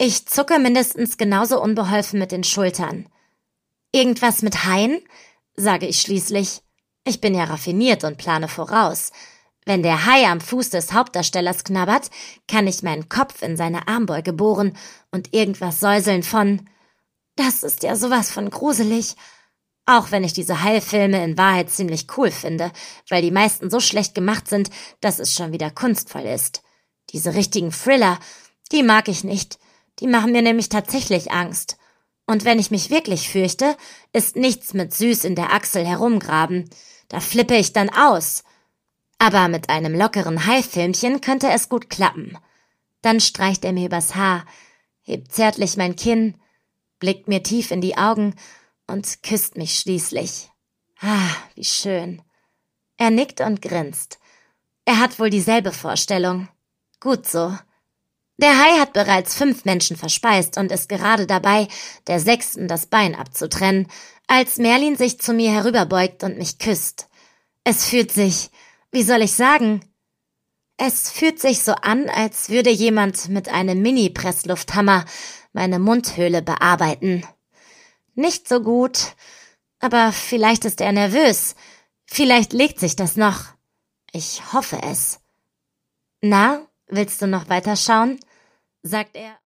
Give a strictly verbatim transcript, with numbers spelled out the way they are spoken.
Ich zucke mindestens genauso unbeholfen mit den Schultern. Irgendwas mit Haien? Sage ich schließlich. Ich bin ja raffiniert und plane voraus. Wenn der Hai am Fuß des Hauptdarstellers knabbert, kann ich meinen Kopf in seine Armbeuge bohren und irgendwas säuseln von: Das ist ja sowas von gruselig. Auch wenn ich diese Hai-Filme in Wahrheit ziemlich cool finde, weil die meisten so schlecht gemacht sind, dass es schon wieder kunstvoll ist. Diese richtigen Thriller, die mag ich nicht. Die machen mir nämlich tatsächlich Angst. Und wenn ich mich wirklich fürchte, ist nichts mit süß in der Achsel herumgraben. Da flippe ich dann aus. Aber mit einem lockeren Hai-Filmchen könnte es gut klappen. Dann streicht er mir übers Haar, hebt zärtlich mein Kinn, blickt mir tief in die Augen und küsst mich schließlich. Ah, wie schön. Er nickt und grinst. Er hat wohl dieselbe Vorstellung. Gut so. Der Hai hat bereits fünf Menschen verspeist und ist gerade dabei, der sechsten das Bein abzutrennen, als Merlin sich zu mir herüberbeugt und mich küsst. Es fühlt sich, wie soll ich sagen? Es fühlt sich so an, als würde jemand mit einem Mini-Presslufthammer meine Mundhöhle bearbeiten. Nicht so gut, aber vielleicht ist er nervös. Vielleicht legt sich das noch. Ich hoffe es. Na, willst du noch weiterschauen? Sagt er.